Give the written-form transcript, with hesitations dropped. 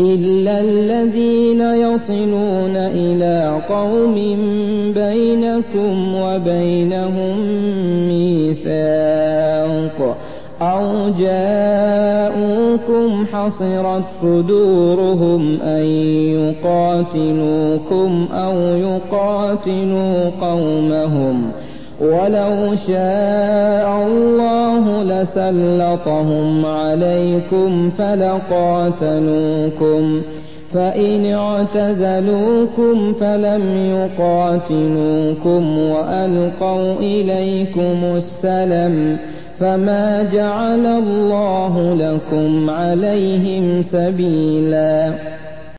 إلا الذين يصلون إلى قوم بينكم وبينهم ميثاق أو جاءوكم حصرت صدورهم أن يقاتلوكم أو يقاتلوا قومهم ولو شاء الله لسلطهم عليكم فلقاتلوكم فإن اعتزلوكم فلم يقاتلوكم وألقوا إليكم السلم فما جعل الله لكم عليهم سبيلا